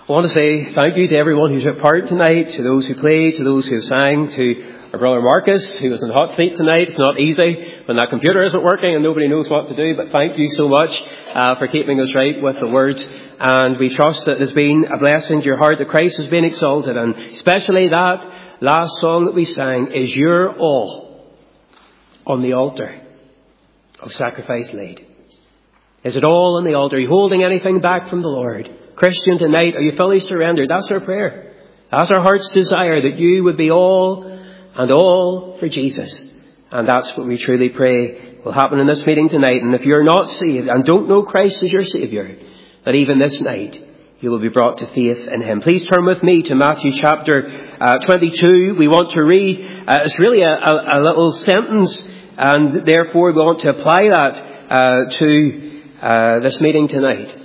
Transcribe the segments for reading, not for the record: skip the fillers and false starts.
I want to say thank you to everyone who took part tonight, to those who played, to those who sang, to our brother Marcus, who was in the hot seat tonight. It's not easy when that computer isn't working and nobody knows what to do, but thank you so much for keeping us right with the words. And we trust that there's been a blessing to your heart, that Christ has been exalted, and especially that last song that we sang, Is Your All on the Altar of Sacrifice Laid? Is it all on the altar? Are you holding anything back from the Lord? Christian, tonight, are you fully surrendered? That's our prayer. That's our heart's desire, that you would be all and all for Jesus. And that's what we truly pray will happen in this meeting tonight. And if you're not saved and don't know Christ as your Saviour, that even this night you will be brought to faith in Him. Please turn with me to Matthew chapter 22. We want to read, it's really a little sentence, and therefore we want to apply that to this meeting tonight.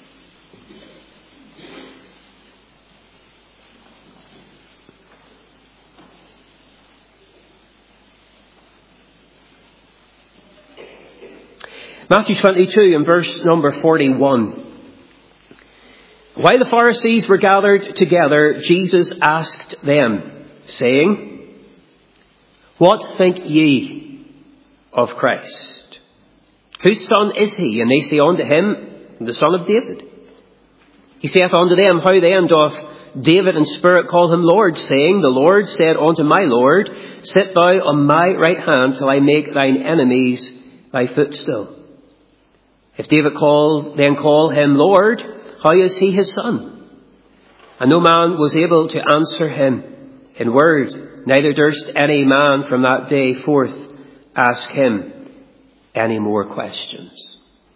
Matthew 22 and verse number 41. While the Pharisees were gathered together, Jesus asked them, saying, What think ye of Christ? Whose son is he? And they say unto him, The son of David. He saith unto them, How then doth David in spirit call him Lord, saying, The Lord said unto my Lord, Sit thou on my right hand till I make thine enemies thy footstool. If David then call him Lord, how is he his son? And no man was able to answer him in word, neither durst any man from that day forth ask him any more questions.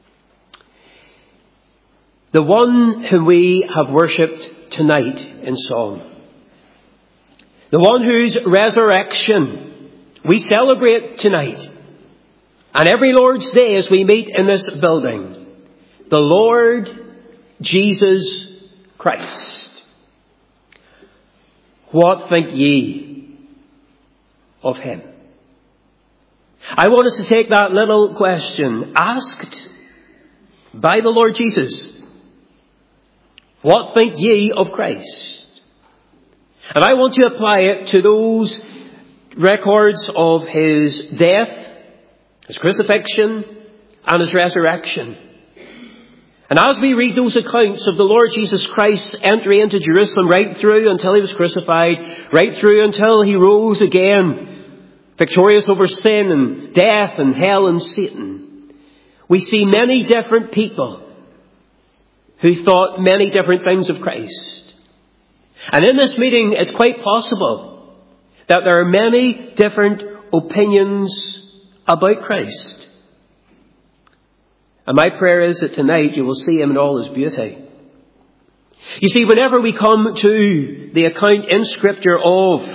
The one whom we have worshipped tonight in song, the one whose resurrection we celebrate tonight, and every Lord's Day as we meet in this building, the Lord Jesus Christ. What think ye of him? I want us to take that little question asked by the Lord Jesus. What think ye of Christ? And I want to apply it to those records of his death, his crucifixion, and his resurrection. And as we read those accounts of the Lord Jesus Christ entering into Jerusalem right through until he was crucified, right through until he rose again, victorious over sin and death and hell and Satan, we see many different people who thought many different things of Christ. And in this meeting, it's quite possible that there are many different opinions about Christ. And my prayer is that tonight you will see him in all his beauty. You see, whenever we come to the account in Scripture of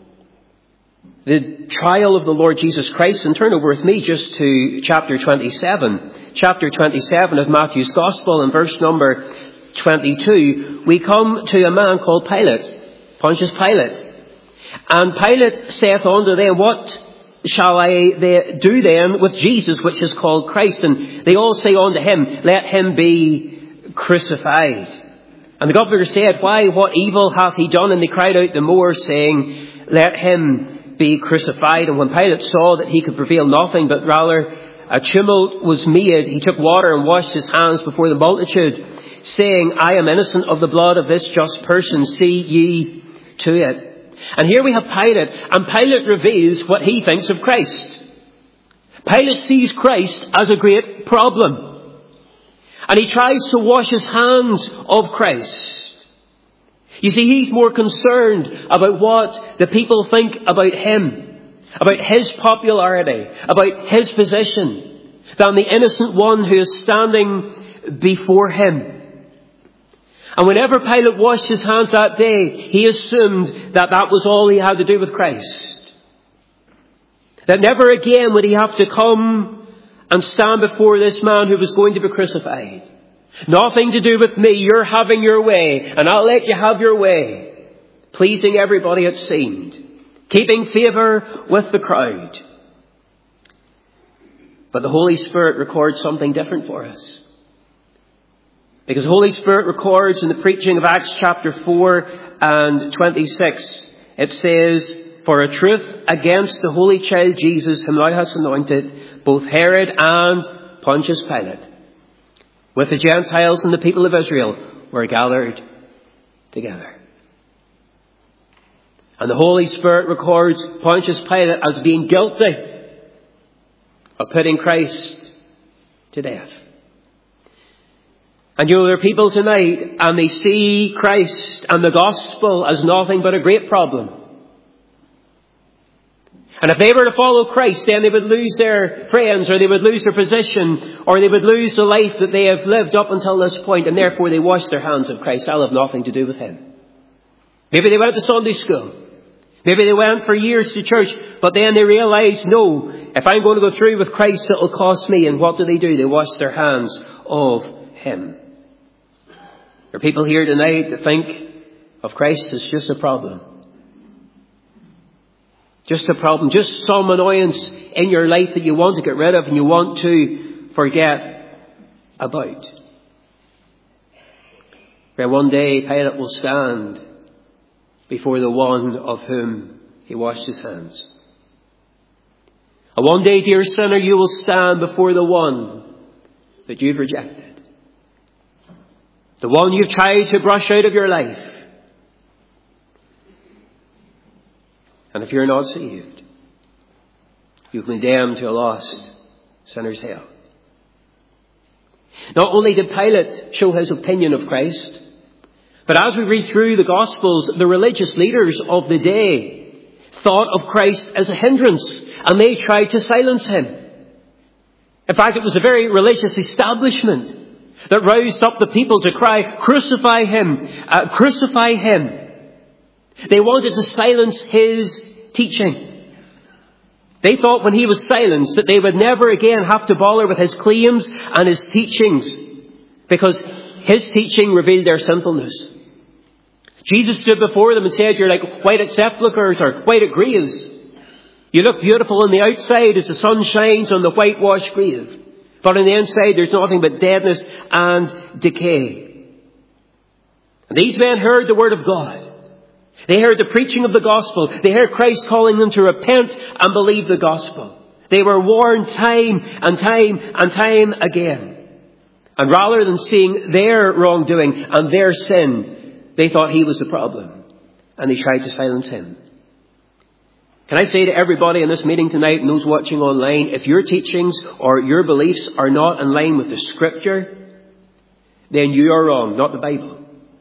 the trial of the Lord Jesus Christ, and turn over with me just to chapter 27. Chapter 27 of Matthew's Gospel, and verse number 22, we come to a man called Pilate, Pontius Pilate. And Pilate saith unto them, What shall I do then with Jesus, which is called Christ? And they all say unto him, Let him be crucified. And the governor said, Why, what evil hath he done? And they cried out the more, saying, Let him be crucified. And when Pilate saw that he could prevail nothing, but rather a tumult was made, he took water and washed his hands before the multitude, saying, I am innocent of the blood of this just person. See ye to it. And here we have Pilate, and Pilate reveals what he thinks of Christ. Pilate sees Christ as a great problem. And he tries to wash his hands of Christ. You see, he's more concerned about what the people think about him, about his popularity, about his position, than the innocent one who is standing before him. And whenever Pilate washed his hands that day, he assumed that that was all he had to do with Christ. That never again would he have to come and stand before this man who was going to be crucified. Nothing to do with me. You're having your way, and I'll let you have your way. Pleasing everybody, it seemed. Keeping favour with the crowd. But the Holy Spirit records something different for us. Because the Holy Spirit records in the preaching of Acts chapter 4 and 26, it says, "For a truth against the holy child Jesus, whom thou hast anointed, both Herod and Pontius Pilate, with the Gentiles and the people of Israel, were gathered together." And the Holy Spirit records Pontius Pilate as being guilty of putting Christ to death. And you know, there are people tonight, and they see Christ and the gospel as nothing but a great problem. And if they were to follow Christ, then they would lose their friends, or they would lose their position, or they would lose the life that they have lived up until this point, and therefore they wash their hands of Christ. I'll have nothing to do with him. Maybe they went to Sunday school. Maybe they went for years to church, but then they realized, no, if I'm going to go through with Christ, it'll cost me. And what do? They wash their hands of him. There are people here tonight that think of Christ as just a problem. Just a problem. Just some annoyance in your life that you want to get rid of and you want to forget about. Where one day Pilate will stand before the one of whom he washed his hands. And one day, dear sinner, you will stand before the one that you've rejected. The one you've tried to brush out of your life. And if you're not saved, you've been condemned to a lost sinner's hell. Not only did Pilate show his opinion of Christ, but as we read through the Gospels, the religious leaders of the day thought of Christ as a hindrance, and they tried to silence him. In fact, it was a very religious establishment that roused up the people to cry, "Crucify him! Crucify him!" They wanted to silence his teaching. They thought when he was silenced that they would never again have to bother with his claims and his teachings, because his teaching revealed their sinfulness. Jesus stood before them and said, "You're like white at sepulchres or white at graves. You look beautiful on the outside as the sun shines on the whitewashed grave. But on the inside there's nothing but deadness and decay." And these men heard the word of God. They heard the preaching of the gospel. They heard Christ calling them to repent and believe the gospel. They were warned time and time and time again. And rather than seeing their wrongdoing and their sin, they thought he was the problem. And they tried to silence him. Can I say to everybody in this meeting tonight and those watching online, if your teachings or your beliefs are not in line with the Scripture, then you are wrong, not the Bible.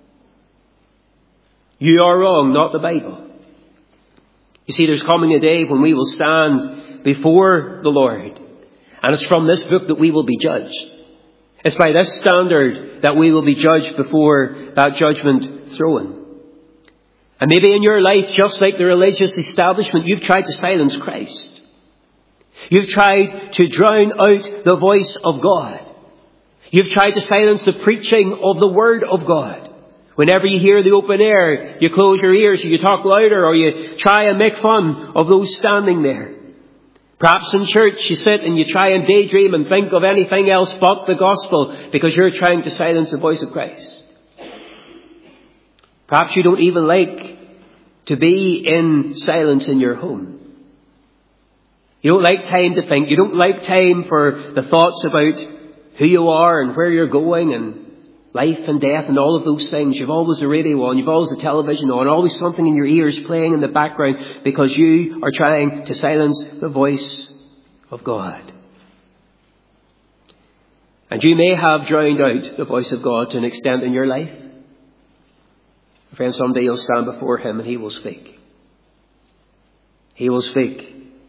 You are wrong, not the Bible. You see, there's coming a day when we will stand before the Lord. And it's from this book that we will be judged. It's by this standard that we will be judged before that judgment throne. And maybe in your life, just like the religious establishment, you've tried to silence Christ. You've tried to drown out the voice of God. You've tried to silence the preaching of the Word of God. Whenever you hear the open air, you close your ears, or you talk louder, or you try and make fun of those standing there. Perhaps in church you sit and you try and daydream and think of anything else but the gospel because you're trying to silence the voice of Christ. Perhaps you don't even like to be in silence in your home. You don't like time to think. You don't like time for the thoughts about who you are and where you're going and life and death and all of those things. You've always the radio on. You've always the television on. Always something in your ears playing in the background because you are trying to silence the voice of God. And you may have drowned out the voice of God to an extent in your life. Friend, someday you'll stand before him and he will speak. He will speak.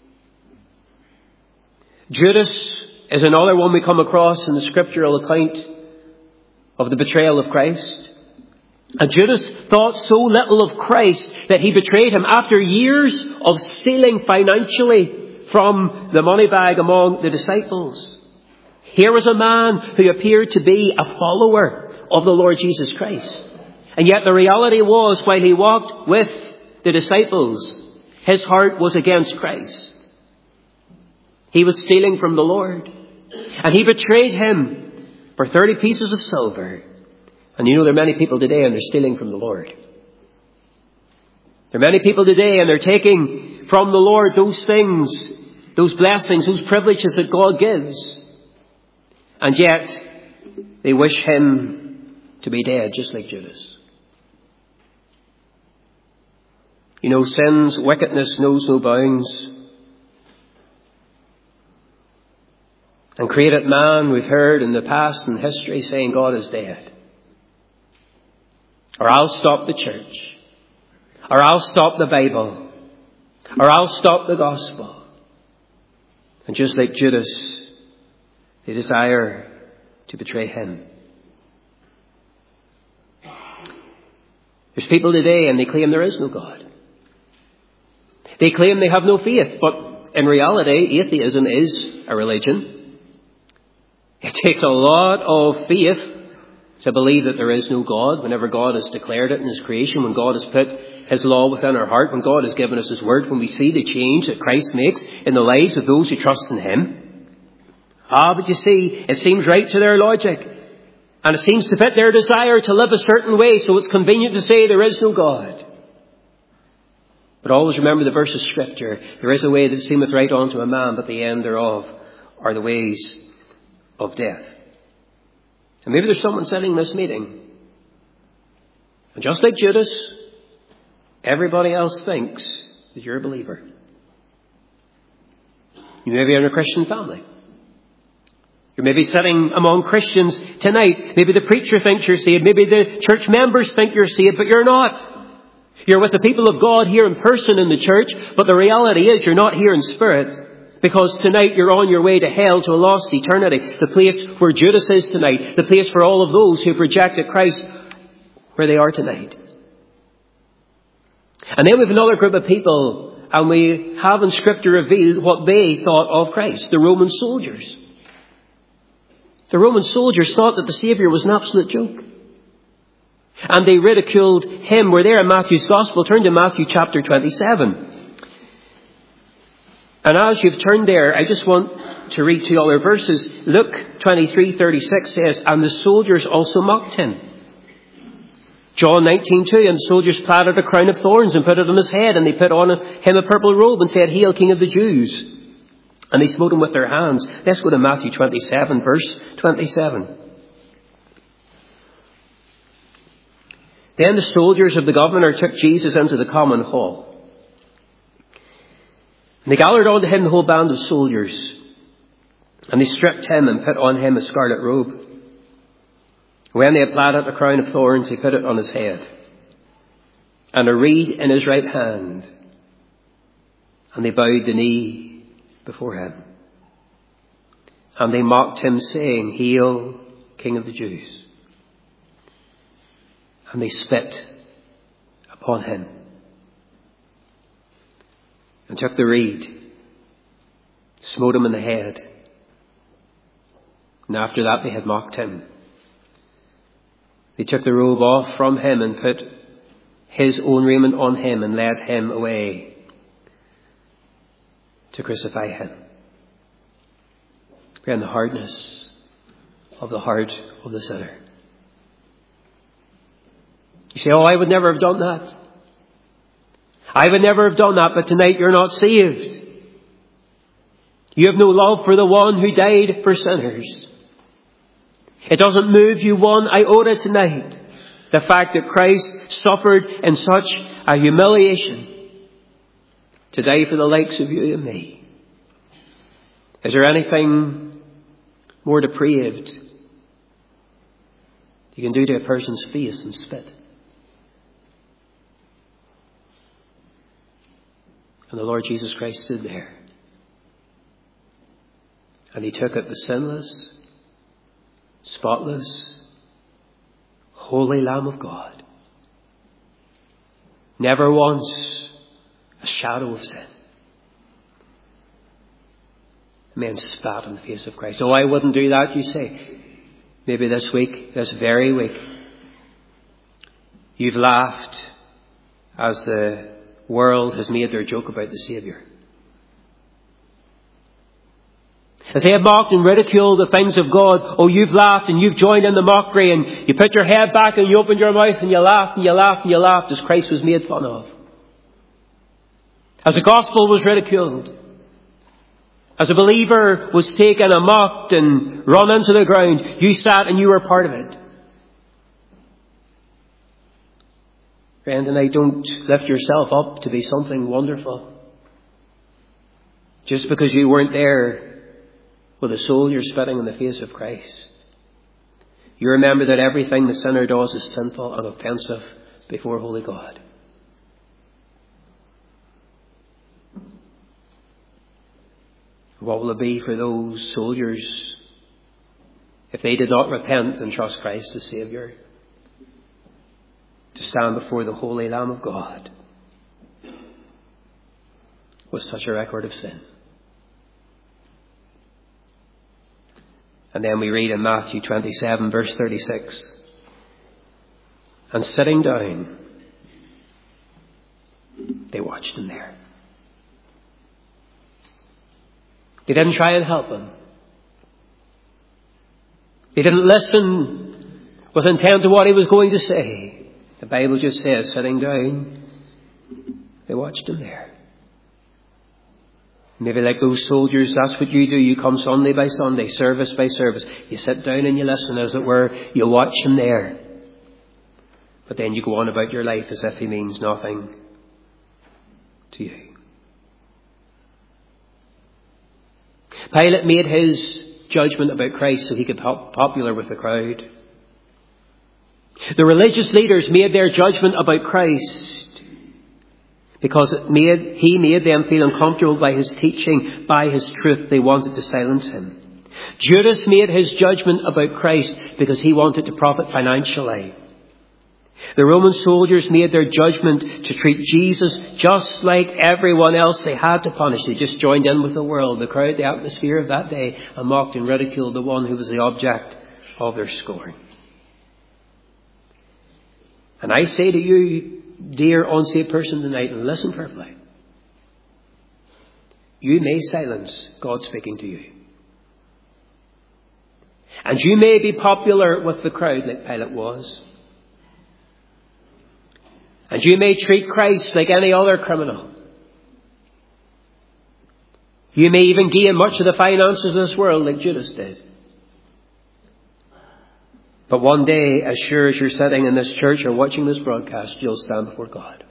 Judas is another one we come across in the scriptural account of the betrayal of Christ. And Judas thought so little of Christ that he betrayed him after years of stealing financially from the money bag among the disciples. Here was a man who appeared to be a follower of the Lord Jesus Christ. And yet the reality was, while he walked with the disciples, his heart was against Christ. He was stealing from the Lord. And he betrayed him for 30 pieces of silver And you know, there are many people today and they're stealing from the Lord. There are many people today and they're taking from the Lord those things, those blessings, those privileges that God gives. And yet they wish him to be dead, just like Judas. You know, sin's wickedness knows no bounds. And created man, we've heard in the past and history, saying God is dead. Or I'll stop the church. Or I'll stop the Bible. Or I'll stop the gospel. And just like Judas, they desire to betray him. There's people today and they claim there is no God. They claim they have no faith, but in reality, atheism is a religion. It takes a lot of faith to believe that there is no God, whenever God has declared it in his creation, when God has put his law within our heart, when God has given us his word, when we see the change that Christ makes in the lives of those who trust in him. But you see, it seems right to their logic. And it seems to fit their desire to live a certain way, so it's convenient to say there is no God. But always remember the verse of Scripture. There is a way that seemeth right unto a man, but the end thereof are the ways of death. And maybe there's someone sitting in this meeting. And just like Judas, everybody else thinks that you're a believer. You may be in a Christian family. You may be sitting among Christians tonight. Maybe the preacher thinks you're saved. Maybe the church members think you're saved, but you're not. You're with the people of God here in person in the church, but the reality is you're not here in spirit. Because tonight you're on your way to hell, to a lost eternity. The place where Judas is tonight. The place for all of those who've rejected Christ, where they are tonight. And then we have another group of people, and we have in Scripture revealed what they thought of Christ. The Roman soldiers. The Roman soldiers thought that the Saviour was an absolute joke. And they ridiculed him. We're there in Matthew's Gospel. Turn to Matthew chapter 27. And as you've turned there, I just want to read 2 other verses. Luke 23:36 says, and the soldiers also mocked him. John 19:2, and the soldiers planted a crown of thorns and put it on his head, and they put on him a purple robe and said, Hail, King of the Jews. And they smote him with their hands. Let's go to Matthew 27, verse 27. Then the soldiers of the governor took Jesus into the common hall. And they gathered unto him the whole band of soldiers. And they stripped him and put on him a scarlet robe. When they had planted a crown of thorns, they put it on his head. And a reed in his right hand. And they bowed the knee before him. And they mocked him, saying, Hail, King of the Jews. And they spit upon him. And took the reed, smote him in the head. And after that they had mocked him. They took the robe off from him and put his own raiment on him and led him away to crucify him. And the hardness of the heart of the sinner. You say, I would never have done that. I would never have done that, but tonight you're not saved. You have no love for the one who died for sinners. It doesn't move you one iota tonight. The fact that Christ suffered in such a humiliation to die for the likes of you and me. Is there anything more depraved you can do to a person's face than spit? And the Lord Jesus Christ stood there. And he took it, the sinless, spotless, holy Lamb of God. Never once a shadow of sin. Men spat in the face of Christ. I wouldn't do that, you say. Maybe this week, this very week, you've laughed as the world has made their joke about the Saviour. As they have mocked and ridiculed the things of God, oh, you've laughed and you've joined in the mockery, and you put your head back and you opened your mouth and you laughed and you laughed and you laughed as Christ was made fun of. As the gospel was ridiculed. As a believer was taken and mocked and run into the ground, you sat and you were part of it. Friend, and I don't lift yourself up to be something wonderful. Just because you weren't there with a soldier spitting in the face of Christ. You remember that everything the sinner does is sinful and offensive before holy God. What will it be for those soldiers if they did not repent and trust Christ as Saviour? To stand before the holy Lamb of God with such a record of sin. And then we read in Matthew 27 verse 36. And sitting down, they watched him there. They didn't try and help him. They didn't listen with intent to what he was going to say. The Bible just says, sitting down, they watched him there. Maybe like those soldiers, that's what you do. You come Sunday by Sunday, service by service. You sit down and you listen, as it were. You watch him there. But then you go on about your life as if he means nothing to you. Pilate made his judgment about Christ so he could be popular with the crowd. The religious leaders made their judgment about Christ because he made them feel uncomfortable by his teaching, by his truth. They wanted to silence him. Judas made his judgment about Christ because he wanted to profit financially. The Roman soldiers made their judgment to treat Jesus just like everyone else they had to punish. They just joined in with the world, the crowd, the atmosphere of that day, and mocked and ridiculed the one who was the object of their scorn. And I say to you, dear unsaved person tonight, and listen carefully. You may silence God speaking to you. And you may be popular with the crowd like Pilate was. And you may treat Christ like any other criminal. You may even gain much of the finances of this world like Judas did. But one day, as sure as you're sitting in this church or watching this broadcast, you'll stand before God.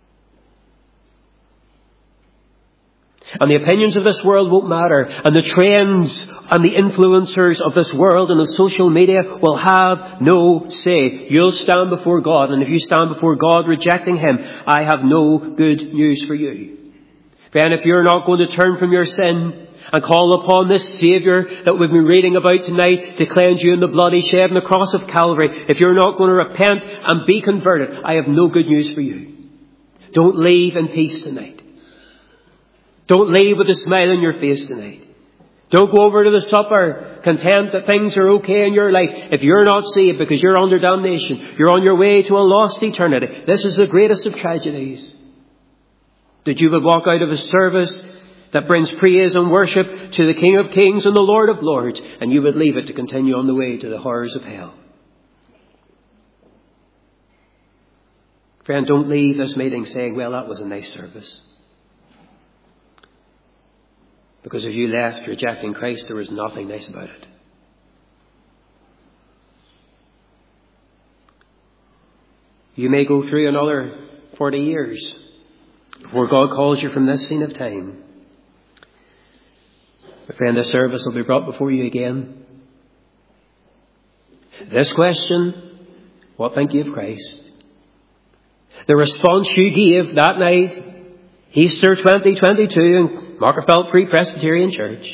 And the opinions of this world won't matter. And the trends and the influencers of this world and of social media will have no say. You'll stand before God. And if you stand before God rejecting him, I have no good news for you. Then if you're not going to turn from your sin and call upon this Saviour that we've been reading about tonight to cleanse you in the blood he shed on the cross of Calvary, if you're not going to repent and be converted, I have no good news for you. Don't leave in peace tonight. Don't leave with a smile on your face tonight. Don't go over to the supper content that things are okay in your life. If you're not saved because you're under damnation, you're on your way to a lost eternity. This is the greatest of tragedies. That you would walk out of a service that brings praise and worship to the King of Kings and the Lord of Lords, and you would leave it to continue on the way to the horrors of hell. Friend, don't leave this meeting saying, well, that was a nice service. Because if you left rejecting Christ, there was nothing nice about it. You may go through another 40 years before God calls you from this scene of time. My friend, this service will be brought before you again. This question, what think you of Christ? The response you gave that night, Easter 2022 in Markerfeld Free Presbyterian Church.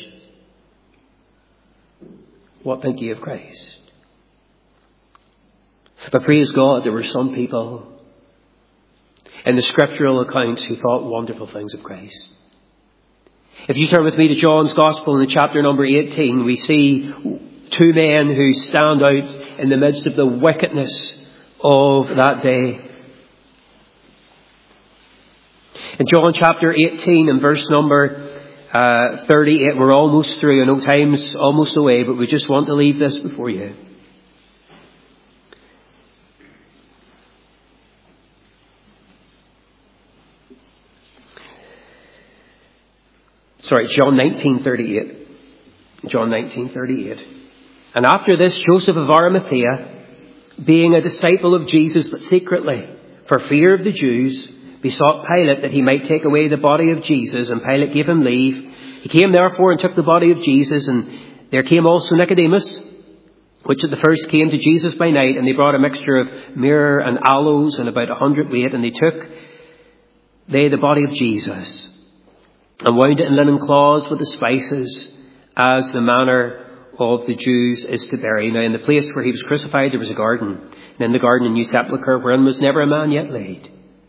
What think you of Christ? But praise God, there were some people in the scriptural accounts who thought wonderful things of Christ. If you turn with me to John's Gospel in chapter number 18, we see two men who stand out in the midst of the wickedness of that day. In John chapter 18 and verse number 38. We're almost through. I know time's almost away, but we just want to leave this before you. John 19:38. John 19:38. And after this, Joseph of Arimathea, being a disciple of Jesus, but secretly, for fear of the Jews, besought Pilate that he might take away the body of Jesus, and Pilate gave him leave. He came therefore and took the body of Jesus, and there came also Nicodemus, which at the first came to Jesus by night, and they brought a mixture of myrrh and aloes and about 100 weight, and they took the body of Jesus and wound it in linen cloths with the spices, as the manner of the Jews is to bury. Now in the place where he was crucified there was a garden, and in the garden a new sepulchre, wherein was never a man yet laid.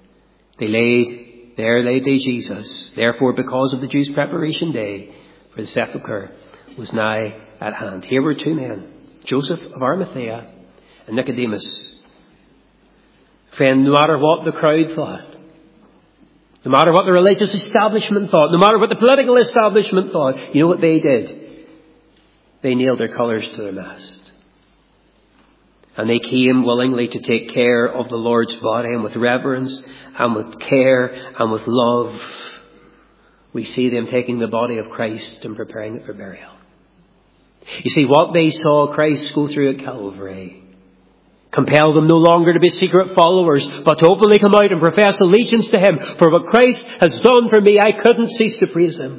There laid they Jesus. Therefore, because of the Jews' preparation day, for the sepulchre was nigh at hand. Here were two men, Joseph of Arimathea and Nicodemus. Friend, no matter what the crowd thought, no matter what the religious establishment thought, no matter what the political establishment thought, you know what they did? They nailed their colours to their mast. And they came willingly to take care of the Lord's body, and with reverence and with care and with love, we see them taking the body of Christ and preparing it for burial. You see, what they saw Christ go through at Calvary compelled them no longer to be secret followers, but to openly come out and profess allegiance to him. For what Christ has done for me, I couldn't cease to praise him.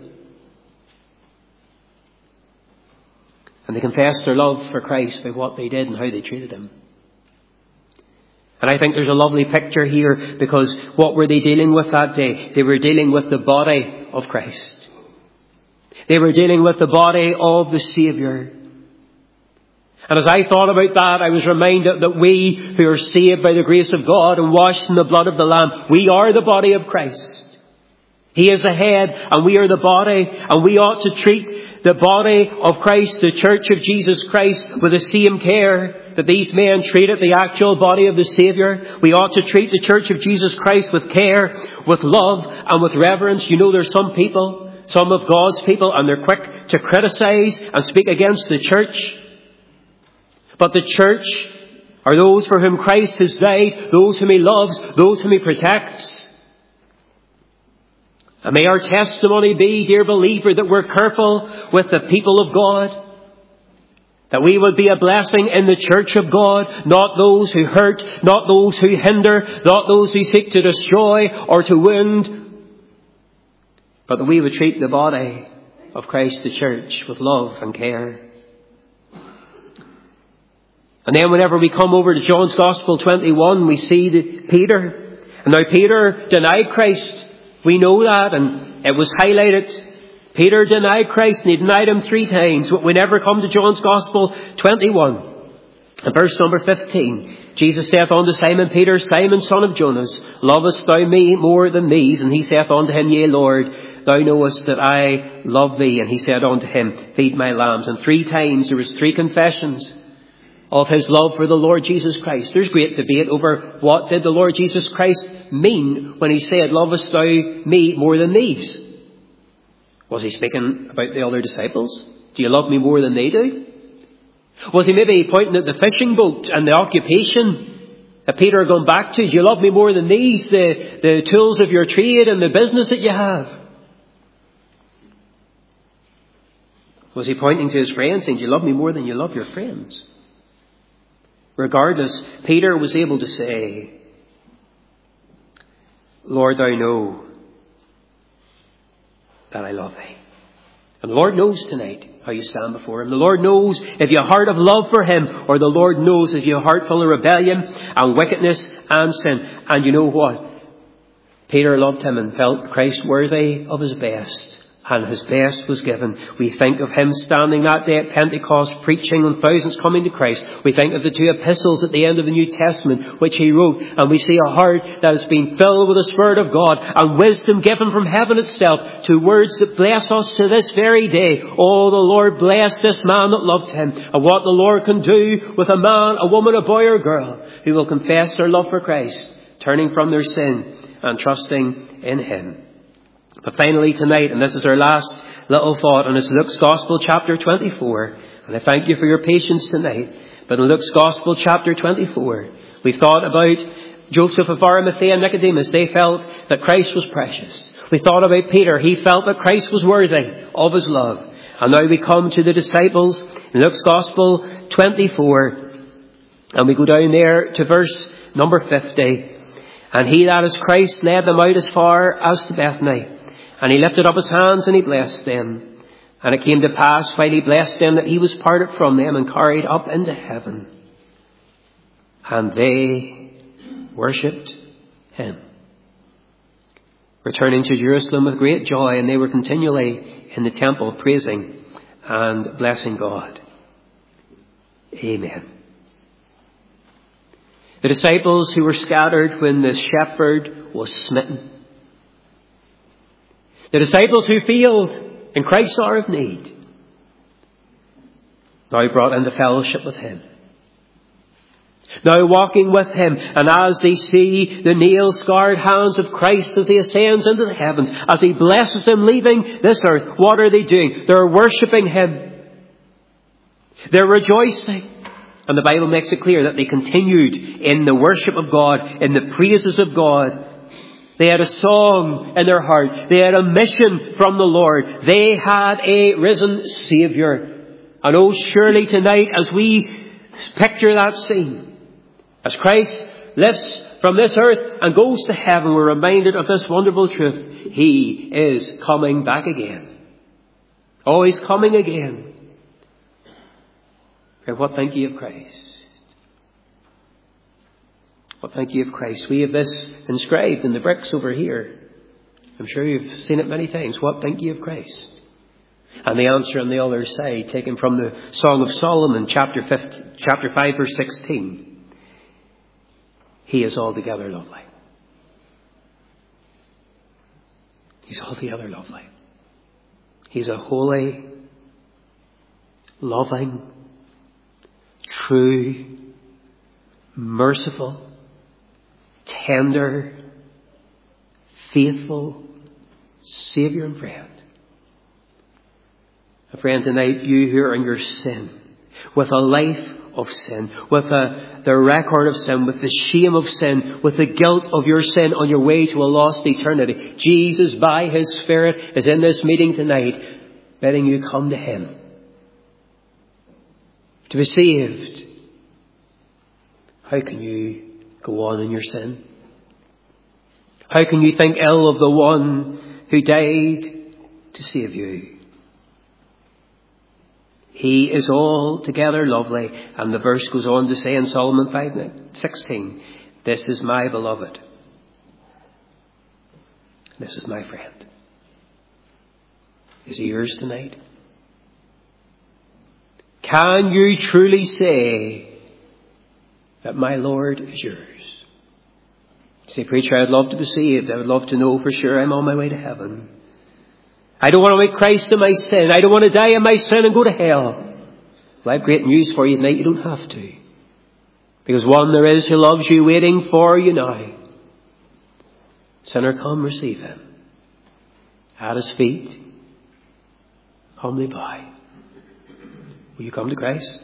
And they confessed their love for Christ by what they did and how they treated him. And I think there's a lovely picture here, because what were they dealing with that day? They were dealing with the body of Christ. They were dealing with the body of the Saviour. And as I thought about that, I was reminded that we who are saved by the grace of God and washed in the blood of the Lamb, we are the body of Christ. He is the head and we are the body, and we ought to treat the body of Christ, the church of Jesus Christ, with the same care that these men treated the actual body of the Saviour. We ought to treat the church of Jesus Christ with care, with love and with reverence. You know, there's some people, some of God's people, and they're quick to criticise and speak against the church. But the church are those for whom Christ has died, those whom he loves, those whom he protects. And may our testimony be, dear believer, that we're careful with the people of God, that we would be a blessing in the church of God, not those who hurt, not those who hinder, not those who seek to destroy or to wound, but that we would treat the body of Christ, the church, with love and care. And then whenever we come over to John's Gospel 21, we see that Peter. And now Peter denied Christ. We know that, and it was highlighted. Peter denied Christ, and he denied him 3 times. But we never come to John's Gospel 21. And verse number 15. Jesus saith unto Simon Peter, Simon, son of Jonas, lovest thou me more than these? And he saith unto him, Yea, Lord, thou knowest that I love thee. And he said unto him, Feed my lambs. And 3 times there was 3 confessions of his love for the Lord Jesus Christ. There's great debate over what did the Lord Jesus Christ mean when he said, Lovest thou me more than these? Was he speaking about the other disciples? Do you love me more than they do? Was he maybe pointing at the fishing boat and the occupation that Peter had gone back to? Do you love me more than these? The tools of your trade and the business that you have? Was he pointing to his friends saying, do you love me more than you love your friends? Regardless, Peter was able to say, Lord, thou know that I love thee. And the Lord knows tonight how you stand before him. The Lord knows if you have a heart of love for him, or the Lord knows if you have a heart full of rebellion and wickedness and sin. And you know what? Peter loved him and felt Christ worthy of his best. And his best was given. We think of him standing that day at Pentecost preaching and thousands coming to Christ. We think of the 2 epistles at the end of the New Testament which he wrote. And we see a heart that has been filled with the Spirit of God and wisdom given from heaven itself to words that bless us to this very day. Oh, the Lord bless this man that loved him. And what the Lord can do with a man, a woman, a boy or girl who will confess their love for Christ, turning from their sin and trusting in him. But finally tonight, and this is our last little thought, and it's Luke's Gospel, chapter 24. And I thank you for your patience tonight. But in Luke's Gospel, chapter 24, we thought about Joseph of Arimathea and Nicodemus. They felt that Christ was precious. We thought about Peter. He felt that Christ was worthy of his love. And now we come to the disciples in Luke's Gospel 24. And we go down there to verse number 50. And he, that is Christ, led them out as far as to Bethany. And he lifted up his hands and he blessed them. And it came to pass, while he blessed them, that he was parted from them and carried up into heaven. And they worshipped him, returning to Jerusalem with great joy. And they were continually in the temple praising and blessing God. Amen. The disciples who were scattered when the shepherd was smitten. The disciples who failed in Christ's hour of need, now brought into fellowship with him. Now walking with him, and as they see the nail-scarred hands of Christ as he ascends into the heavens, as he blesses them leaving this earth, what are they doing? They're worshipping him. They're rejoicing. And the Bible makes it clear that they continued in the worship of God, in the praises of God. They had a song in their heart. They had a mission from the Lord. They had a risen Saviour. And oh, surely tonight, as we picture that scene, as Christ lifts from this earth and goes to heaven, we're reminded of this wonderful truth. He is coming back again. Oh, he's coming again. And what think ye of Christ? What think ye of Christ? We have this inscribed in the bricks over here. I'm sure you've seen it many times. What think ye of Christ? And the answer on the other side, taken from the Song of Solomon, chapter 5, verse 16. He is altogether lovely. He's altogether lovely. He's a holy, loving, true, merciful, tender, faithful Saviour and friend. A friend, tonight, you who are in your sin, with a life of sin, with the record of sin, with the shame of sin, with the guilt of your sin on your way to a lost eternity, Jesus, by his Spirit, is in this meeting tonight, bidding you come to him to be saved. How can you go on in your sin? How can you think ill of the one who died to save you? He is altogether lovely. And the verse goes on to say in Solomon 5:16, this is my beloved. This is my friend. Is he yours tonight? Can you truly say that my Lord is yours? You say, preacher, I'd love to be saved. I would love to know for sure I'm on my way to heaven. I don't want to make Christ in my sin. I don't want to die in my sin and go to hell. Well, I have great news for you tonight. You don't have to. Because one there is who loves you, waiting for you now. Sinner, come receive him. At his feet, humbly bow. Will you come to Christ?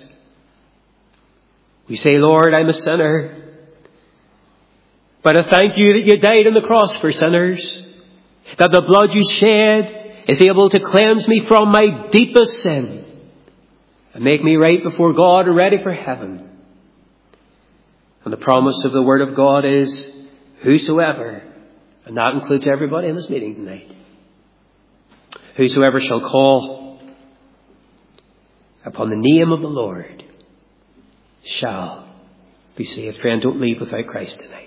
We say, Lord, I'm a sinner. But I thank you that you died on the cross for sinners. That the blood you shed is able to cleanse me from my deepest sin. And make me right before God and ready for heaven. And the promise of the Word of God is, whosoever, and that includes everybody in this meeting tonight, whosoever shall call upon the name of the Lord shall be saved. Friend, don't leave without Christ tonight.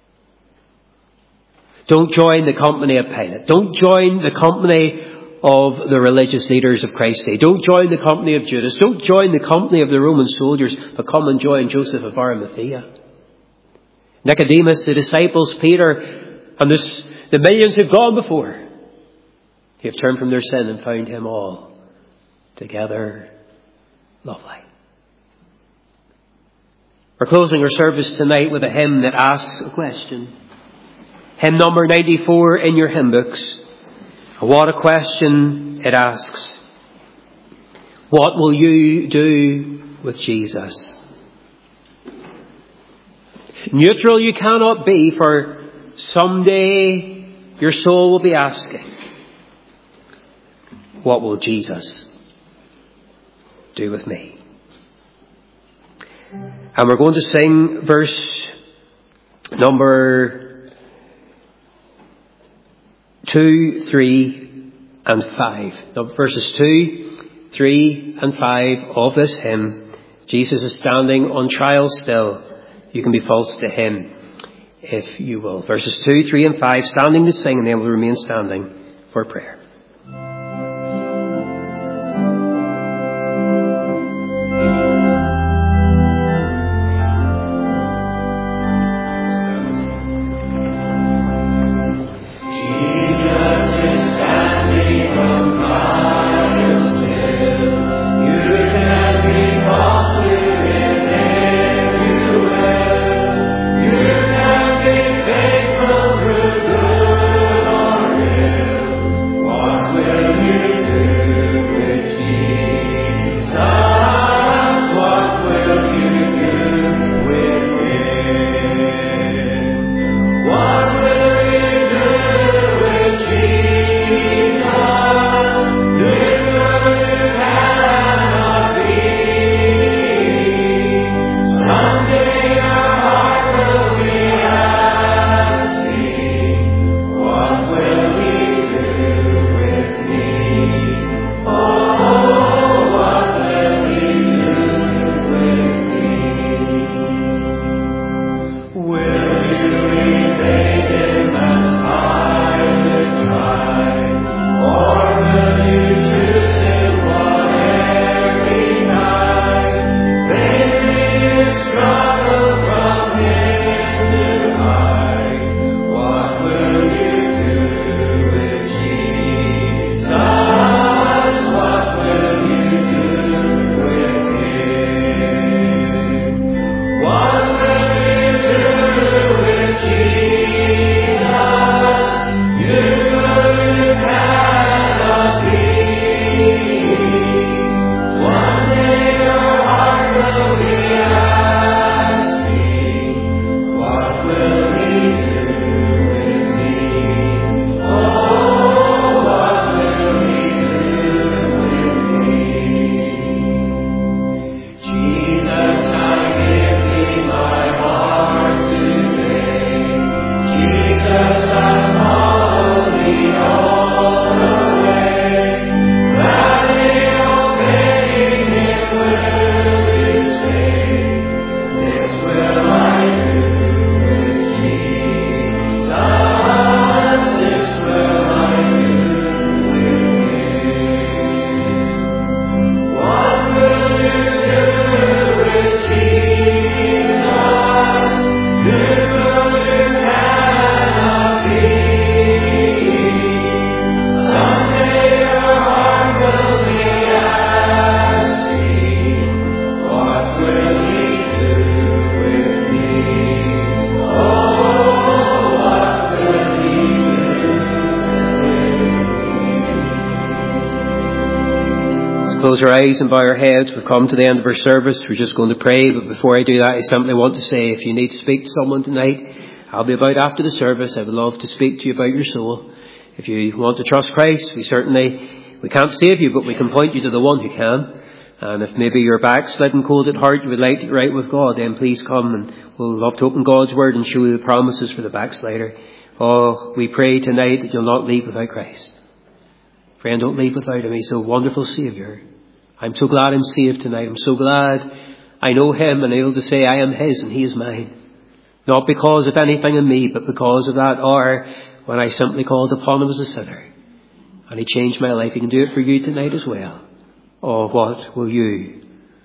Don't join the company of Pilate. Don't join the company of the religious leaders of Christ's day. Don't join the company of Judas. Don't join the company of the Roman soldiers, but come and join Joseph of Arimathea, Nicodemus, the disciples, Peter, and the millions who've gone before. Who have turned from their sin and found him all together lovely. We're closing our service tonight with a hymn that asks a question. Hymn number 94 in your hymn books. And what a question it asks, what will you do with Jesus? Neutral you cannot be, for someday your soul will be asking, what will Jesus do with me? And we're going to sing verse number 2, 3 and 5. Now, verses 2, 3 and 5 of this hymn. Jesus is standing on trial still. You can be false to him if you will. Verses 2, 3 and 5, standing to sing, and then we'll remain standing for prayer. Close our eyes and bow our heads. We've come to the end of our service. We're just going to pray. But before I do that, I simply want to say, if you need to speak to someone tonight, I'll be about after the service. I would love to speak to you about your soul. If you want to trust Christ, we can't save you, but we can point you to the one who can. And if maybe you're backslidden, cold at heart, you would like to get right with God, then please come, and we'll love to open God's Word and show you the promises for the backslider. Oh, we pray tonight that you'll not leave without Christ. Friend, don't leave without Him. He's a wonderful Saviour. I'm so glad I'm saved tonight. I'm so glad I know Him and able to say I am His and He is mine. Not because of anything in me, but because of that hour when I simply called upon Him as a sinner. And He changed my life. He can do it for you tonight as well. Oh, what will you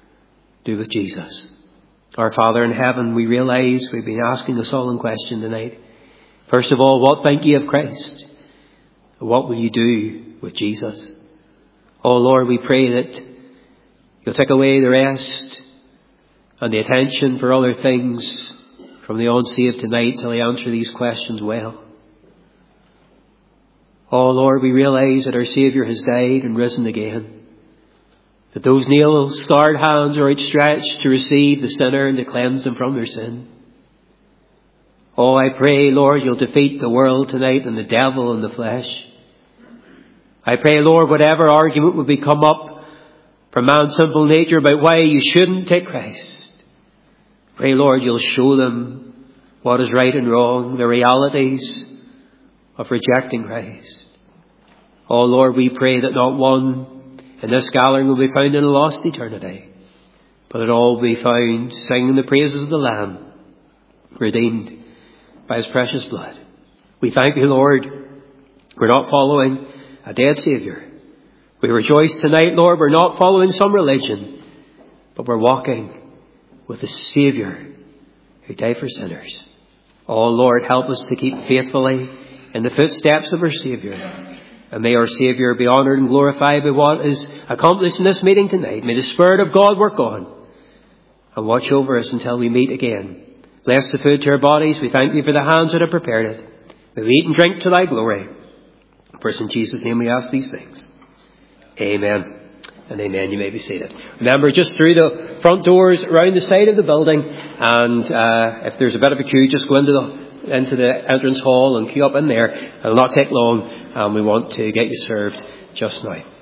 do with Jesus? Our Father in heaven, we realise we've been asking a solemn question tonight. First of all, what think ye of Christ? What will you do with Jesus? Oh Lord, we pray that you'll take away the rest and the attention for other things from the unsaved tonight till they answer these questions well. Oh Lord, we realize that our Saviour has died and risen again. That those nail-scarred hands are outstretched to receive the sinner and to cleanse them from their sin. Oh, I pray, Lord, you'll defeat the world tonight and the devil and the flesh. I pray, Lord, whatever argument would be come up from man's simple nature about why you shouldn't take Christ, pray, Lord, you'll show them what is right and wrong, the realities of rejecting Christ. Oh, Lord, we pray that not one in this gathering will be found in a lost eternity, but that all will be found singing the praises of the Lamb, redeemed by his precious blood. We thank you, Lord. We're not following a dead Saviour. We rejoice tonight, Lord, we're not following some religion, but we're walking with the Saviour who died for sinners. Oh, Lord, help us to keep faithfully in the footsteps of our Saviour. And may our Saviour be honoured and glorified by what is accomplished in this meeting tonight. May the Spirit of God work on and watch over us until we meet again. Bless the food to our bodies. We thank you for the hands that have prepared it. May we eat and drink to thy glory. For in Jesus' name we ask these things. Amen and amen. You may be seated. Remember, just through the front doors around the side of the building, and if there's a bit of a queue, just go into the entrance hall and queue up in there. It'll not take long, and we want to get you served just now.